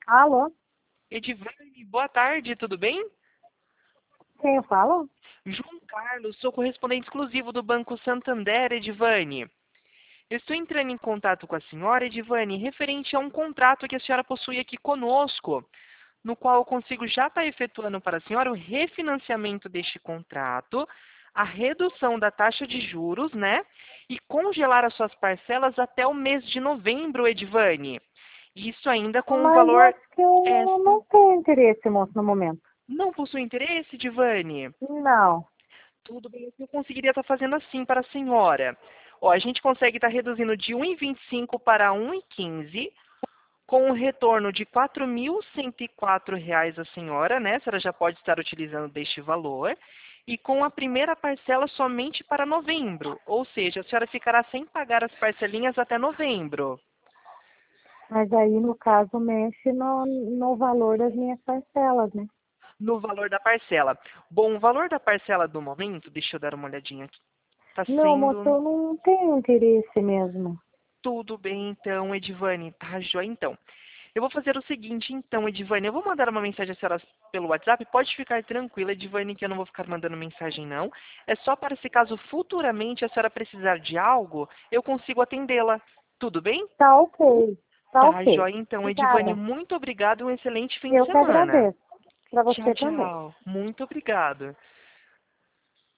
Alô? Edivane, boa tarde, tudo bem? Quem eu falo? João Carlos, sou correspondente exclusivo do Banco Santander, Edivane. Eu estou entrando em contato com a senhora, Edivane, referente a um contrato que a senhora possui aqui conosco, no qual eu consigo já estar efetuando para a senhora o refinanciamento deste contrato, a redução da taxa de juros, né? E congelar as suas parcelas até o mês de novembro, Edivane. Isso ainda com um Mas eu valor acho que eu extra. não tenho interesse, moço, no momento. Não possui interesse, Edivane? Não. Tudo bem, eu conseguiria estar fazendo assim para a senhora. Ó, a gente consegue estar reduzindo de 1,25 para 1,15, com um retorno de R$ 4.104 a senhora, né? A senhora já pode estar utilizando deste valor. E com a primeira parcela somente para novembro. Ou seja, a senhora ficará sem pagar as parcelinhas até novembro. Mas aí, no caso, mexe no valor das minhas parcelas, né? No valor da parcela. Bom, o valor da parcela do momento, deixa eu dar uma olhadinha aqui. Está Não, moço, sendo eu não tenho interesse mesmo. tudo bem, então, Edivane. Tá, joia, então. Eu vou fazer o seguinte, então, Edivane. Eu vou mandar uma mensagem a senhora pelo WhatsApp. Pode ficar tranquila, Edivane, que eu não vou ficar mandando mensagem, não. É só para se caso futuramente a senhora precisar de algo, eu consigo atendê-la. Tudo bem? Tá ok. Tá Tá, ok. joia, então, Edivane. Obrigada. Muito obrigado e um excelente fim de Eu que semana. agradeço. Pra Tchau, você também. tchau. Muito obrigado.